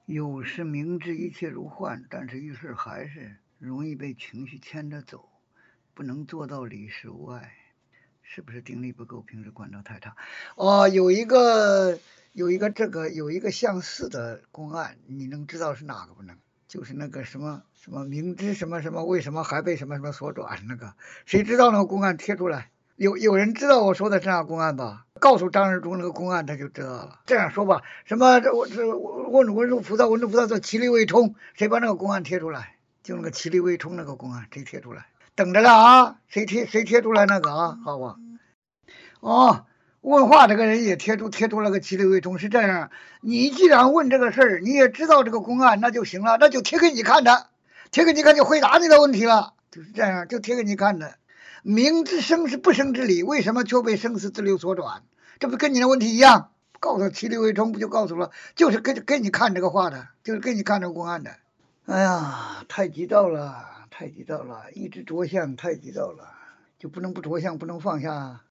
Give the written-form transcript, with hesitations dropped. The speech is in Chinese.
有时明知一切如幻，但是遇事还是容易被情绪牵着走，不能做到理事无碍，是不是定力不够，平时关照太差？有一个相似的公案，你能知道是哪个不能？就是那个什么什么明知什么什么为什么还被什么什么所转那个，谁知道那个公案贴出来？有人知道我说的是哪个公案吧？告诉张日忠那个公案，他就知道了。这样说吧，什么文殊菩萨做其力未充，谁把那个公案贴出来？就那个其力未充那个公案，谁贴出来？等着了啊，谁贴出来那个啊？好吧。问话这个人也贴出了个其力未充，是这样。你既然问这个事儿，你也知道这个公案，那就行了，那就贴给你看的，贴给你看就回答你的问题了，就是这样，就贴给你看的。明知生是不生之理，为什么却被生死之流所转？这不跟你的问题一样？告诉其力未充，不就告诉了？就是给你看这个话的，就是给你看这个公案的。哎呀，太急躁了，太急躁了，一直着相太急躁了，就不能不着相，不能放下。